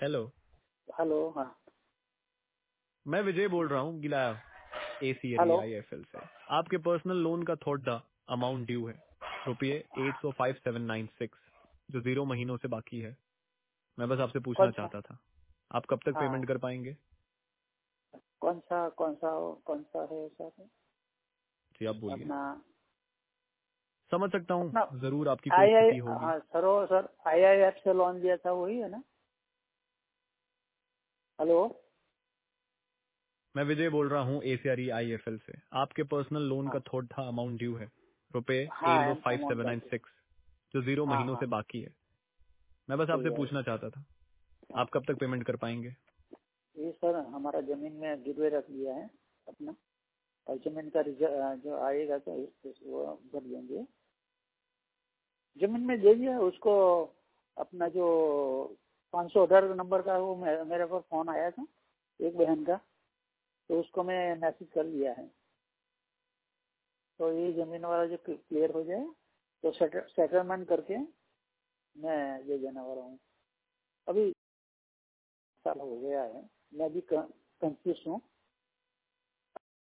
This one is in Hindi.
हेलो। हेलो। हाँ मैं विजय बोल रहा हूँ गिलाया हेलो। ACREIFL से। आपके पर्सनल लोन का थोड़ा अमाउंट ड्यू है, रुपये 805,796, जो 0 महीनों से बाकी है। मैं बस आपसे पूछना कौन सा? चाहता था, आप कब तक हाँ पेमेंट कर पाएंगे? कौन सा है सर? जी आप बोलिए। अपना समझ सकता अपना हूँ, जरूर आपकी कोई आई आई स्थिति होगी। हाँ सर IIF से लोन दिया था वही है ना? हेलो। मैं विजय बोल रहा हूँ ACREIFL से। आपके पर्सनल लोन का हाँ थोड़ा अमाउंट ड्यू है, रुपये हाँ अमाउंट का 805,796, जो 0 हाँ महीनों हाँ से बाकी है। मैं बस सही आपसे है। पूछना चाहता था, हाँ आप कब तक पेमेंट कर पाएंगे? ये सर हमारा जमीन में गिरवे रख दिया है अपना, और जमीन का जो आएगा तो वो भर देंगे। जमीन में दे दिया उसको। अपना जो 518 नंबर का वो मेरे पास फोन आया था एक बहन का, तो उसको मैं मैसेज कर दिया है। तो ये जमीन वाला जो क्लियर हो जाए तो सेटलमेंट करके मैं ले जाने वाला हूँ। अभी साल हो गया है, मैं भी कंफ्यूज हूँ।